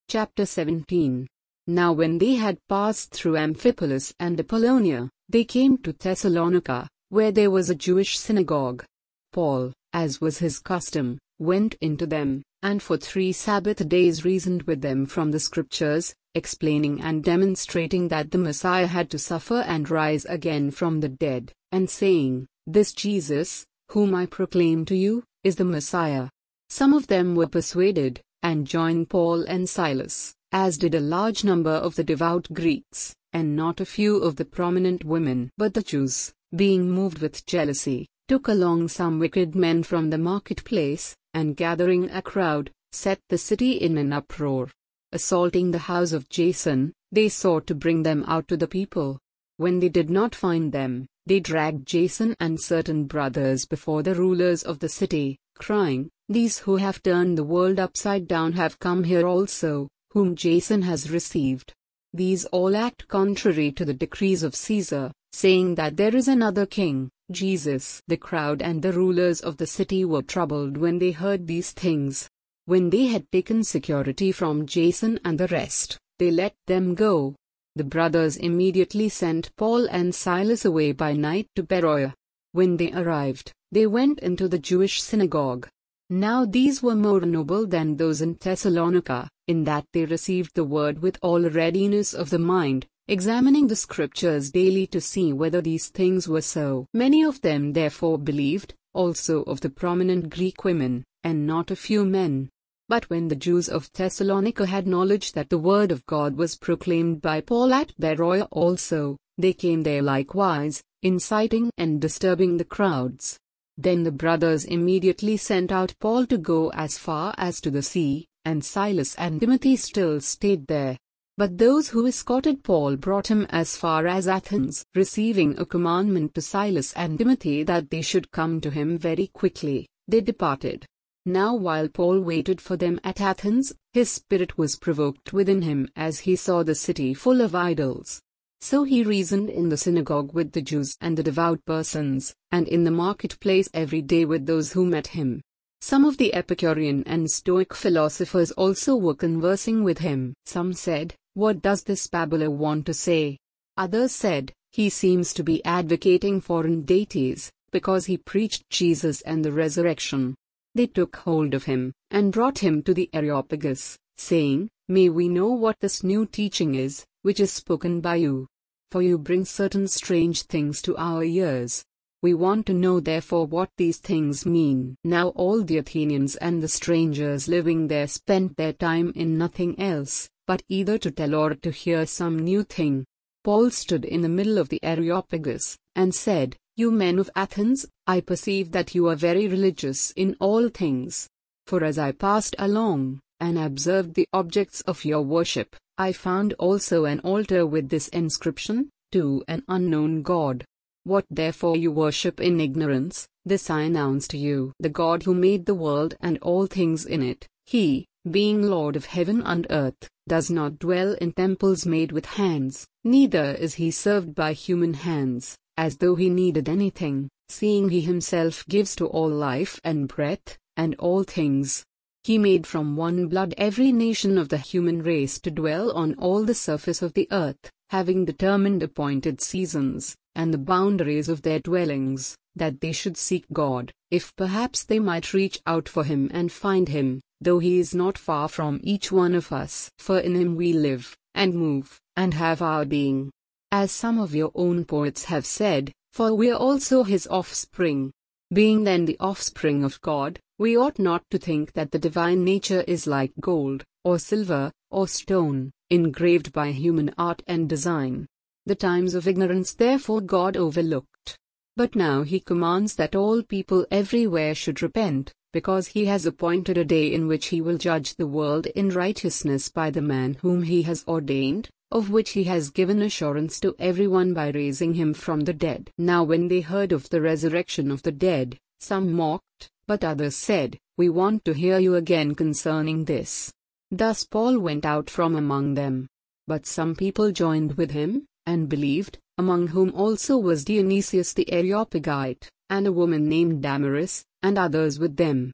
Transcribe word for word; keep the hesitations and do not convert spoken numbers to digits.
Chapter seventeen. Now when they had passed through Amphipolis and Apollonia, they came to Thessalonica, where there was a Jewish synagogue. Paul, as was his custom, went into them, and for three Sabbath days reasoned with them from the Scriptures, explaining and demonstrating that the Messiah had to suffer and rise again from the dead, and saying, "This Jesus, whom I proclaim to you, is the Messiah." Some of them were persuaded, and joined Paul and Silas, as did a large number of the devout Greeks, and not a few of the prominent women. But the Jews, being moved with jealousy, took along some wicked men from the marketplace, and gathering a crowd, set the city in an uproar. Assaulting the house of Jason, they sought to bring them out to the people. When they did not find them, they dragged Jason and certain brothers before the rulers of the city, crying, "These who have turned the world upside down have come here also, whom Jason has received." These all act contrary to the decrees of Caesar, saying that there is another king, Jesus. The crowd and the rulers of the city were troubled when they heard these things. When they had taken security from Jason and the rest, they let them go. The brothers immediately sent Paul and Silas away by night to Beroea. When they arrived, they went into the Jewish synagogue. Now these were more noble than those in Thessalonica, in that they received the word with all readiness of the mind, examining the Scriptures daily to see whether these things were so. Many of them therefore believed, also of the prominent Greek women, and not a few men. But when the Jews of Thessalonica had knowledge that the word of God was proclaimed by Paul at Beroea also, they came there likewise, inciting and disturbing the crowds. Then the brothers immediately sent out Paul to go as far as to the sea, and Silas and Timothy still stayed there. But those who escorted Paul brought him as far as Athens, receiving a commandment to Silas and Timothy that they should come to him very quickly. They departed. Now while Paul waited for them at Athens, his spirit was provoked within him as he saw the city full of idols. So he reasoned in the synagogue with the Jews and the devout persons, and in the marketplace every day with those who met him. Some of the Epicurean and Stoic philosophers also were conversing with him. Some said, "What does this babbler want to say?" Others said, "He seems to be advocating foreign deities, because he preached Jesus and the resurrection." They took hold of him, and brought him to the Areopagus, saying, "May we know what this new teaching is, which is spoken by you? For you bring certain strange things to our ears. We want to know therefore what these things mean." Now all the Athenians and the strangers living there spent their time in nothing else, but either to tell or to hear some new thing. Paul stood in the middle of the Areopagus, and said, "You men of Athens, I perceive that you are very religious in all things. For as I passed along, and observed the objects of your worship, I found also an altar with this inscription, To an unknown God. What therefore you worship in ignorance, this I announce to you. The God who made the world and all things in it, he, being Lord of heaven and earth, does not dwell in temples made with hands, neither is he served by human hands, as though he needed anything, seeing he himself gives to all life and breath, and all things. He made from one blood every nation of the human race to dwell on all the surface of the earth, having determined appointed seasons, and the boundaries of their dwellings, that they should seek God, if perhaps they might reach out for him and find him, though he is not far from each one of us. For in him we live, and move, and have our being. As some of your own poets have said, for we are also his offspring. Being then the offspring of God, we ought not to think that the divine nature is like gold, or silver, or stone, engraved by human art and design. The times of ignorance therefore God overlooked. But now he commands that all people everywhere should repent, because he has appointed a day in which he will judge the world in righteousness by the man whom he has ordained, of which he has given assurance to everyone by raising him from the dead. Now when they heard of the resurrection of the dead, some mocked, but others said, "We want to hear you again concerning this." Thus Paul went out from among them. But some people joined with him, and believed, among whom also was Dionysius the Areopagite, and a woman named Damaris, and others with them.